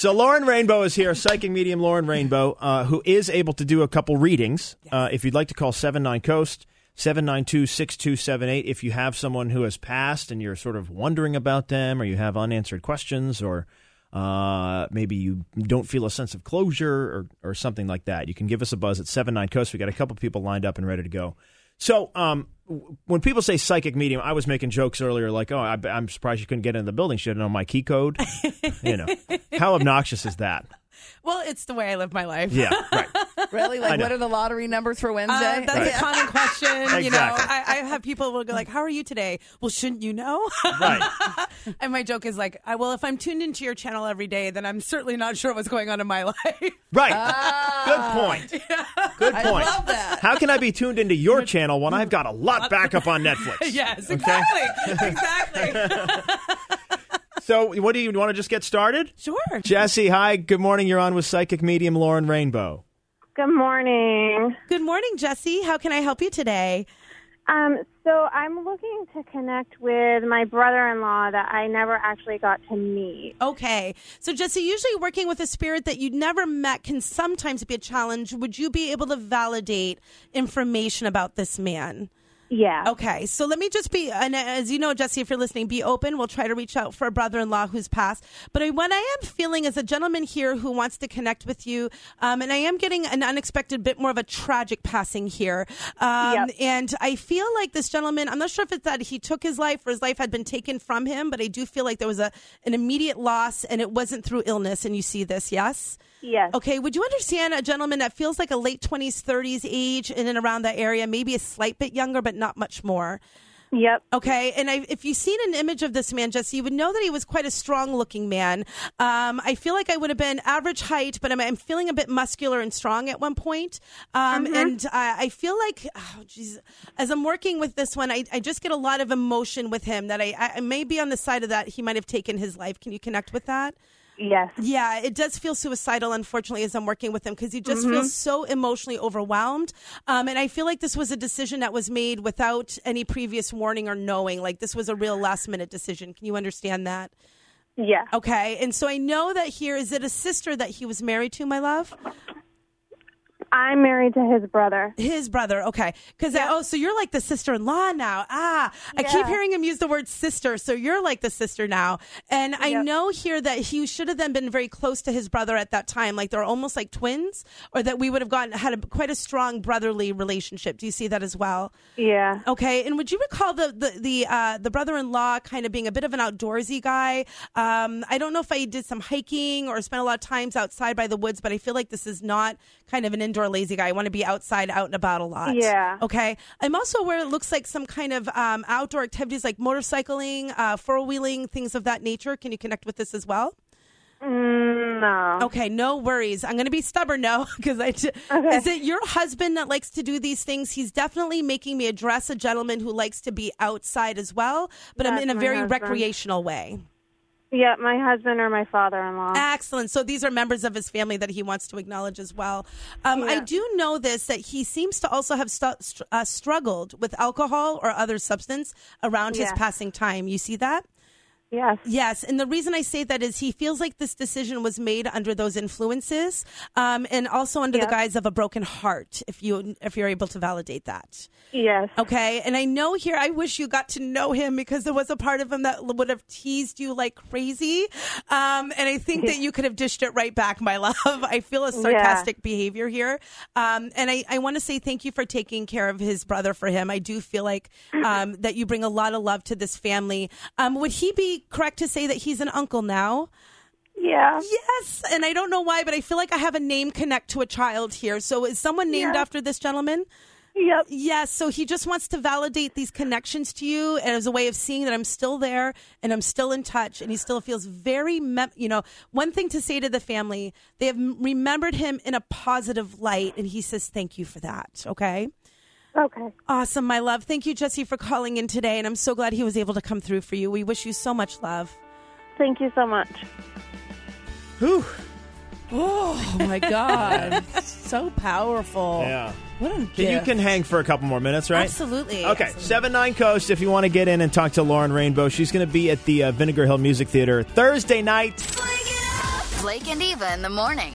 So Lauren Rainbow is here, psychic medium Lauren Rainbow, who is able to do a couple readings. Yes. If you'd like to call 79-COAST, 792-6278. If you have someone who has passed and you're sort of wondering about them, or you have unanswered questions, or maybe you don't feel a sense of closure or something like that, you can give us a buzz at 79-COAST. We got a couple people lined up and ready to go. So when people say psychic medium, I was making jokes earlier like, oh, I'm surprised you couldn't get into the building. She didn't know my key code. How obnoxious is that? Well, it's the way I live my life. Yeah, right. Really? Like, what are the lottery numbers for Wednesday? That's a common question. Exactly. You know, I have people will go like, how are you today? Well, shouldn't you know? Right. And my joke is like, well, if I'm tuned into your channel every day, then I'm certainly not sure what's going on in my life. Right. Good point. Yeah. Good point. I love that. How can I be tuned into your channel when I've got a lot back up on Netflix? Yes, Okay? exactly. So what do you want to just get started? Sure. Jesse, hi. Good morning. You're on with psychic medium Lauren Rainbow. Good morning. Good morning, Jesse. How can I help you today? So I'm looking to connect with my brother-in-law that I never actually got to meet. Okay. So, Jesse, usually working with a spirit that you never met can sometimes be a challenge. Would you be able to validate information about this man? Yeah. Okay, so let me just be, and as you know, Jesse, if you're listening, be open. We'll try to reach out for a brother-in-law who's passed. But what I am feeling is a gentleman here who wants to connect with you, and I am getting an unexpected bit more of a tragic passing here. And I feel like this gentleman, I'm not sure if it's that he took his life or his life had been taken from him, but I do feel like there was an immediate loss, and it wasn't through illness, and you see this, yes? Yes. Okay, would you understand a gentleman that feels like a late 20s, 30s age in and around that area, maybe a slight bit younger, but not much more? Yep. Okay, and if you've seen an image of this man, Jesse, you would know that he was quite a strong-looking man. I feel like I would have been average height, but I'm feeling a bit muscular and strong at one point. And I feel like, as I'm working with this one, I just get a lot of emotion with him that I may be on the side of that he might have taken his life. Can you connect with that? Yes. Yeah, it does feel suicidal, unfortunately, as I'm working with him, because he just feels so emotionally overwhelmed. And I feel like this was a decision that was made without any previous warning or knowing. Like, this was a real last-minute decision. Can you understand that? Yeah. Okay, and so I know that here, is it a sister that he was married to, my love? I'm married to his brother. His brother, okay. Because, so you're like the sister-in-law now. I keep Yeah. hearing him use the word sister, so you're like the sister now. And I know here that he should have then been very close to his brother at that time, like they're almost like twins, or that we would have had quite a strong brotherly relationship. Do you see that as well? Yeah. Okay, and would you recall the brother-in-law kind of being a bit of an outdoorsy guy? I don't know if I did some hiking or spent a lot of times outside by the woods, but I feel like this is not kind of an indoor lazy guy. I want to be outside, out and about a lot. Yeah. Okay. I'm also aware it looks like some kind of outdoor activities like motorcycling, four-wheeling, things of that nature. Can you connect with this as well? No. Okay, no worries. I'm going to be stubborn now because is it your husband that likes to do these things? He's definitely making me address a gentleman who likes to be outside as well, but I'm in a very recreational way. Yeah, my husband or my father-in-law. Excellent. So these are members of his family that he wants to acknowledge as well. I do know this, that he seems to also have struggled with alcohol or other substance around his passing time. You see that? Yes. Yes, and the reason I say that is he feels like this decision was made under those influences, and also under the guise of a broken heart. If you're able to validate that. Yes. Okay, and I know here, I wish you got to know him because there was a part of him that would have teased you like crazy, and I think that you could have dished it right back, my love. I feel a sarcastic behavior here, and I want to say thank you for taking care of his brother for him. I do feel like that you bring a lot of love to this family. Would he be correct to say that he's an uncle now? Yeah. Yes, and I don't know why, but I feel like I have a name connect to a child here. So is someone named after this gentleman? Yep. Yes, so he just wants to validate these connections to you and as a way of seeing that I'm still there and I'm still in touch, and he still feels very, one thing to say to the family, they have remembered him in a positive light, and he says thank you for that, okay? Okay. Awesome, my love. Thank you, Jesse, for calling in today, and I'm so glad he was able to come through for you. We wish you so much love. Thank you so much. Whew. Oh, my God. So powerful. Yeah. What a gift. You can hang for a couple more minutes, right? Absolutely. Okay, Absolutely. 79-COAST if you want to get in and talk to Lauren Rainbow. She's going to be at the Vinegar Hill Music Theater Thursday night. Blake and Eva in the morning.